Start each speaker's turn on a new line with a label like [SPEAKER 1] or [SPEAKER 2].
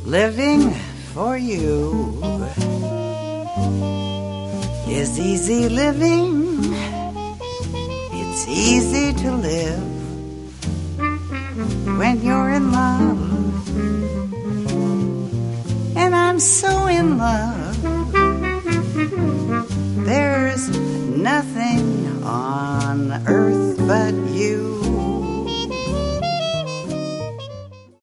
[SPEAKER 1] Living for you is easy living. It's easy to live when you're in love. And I'm so in love. There's nothing on earth but you.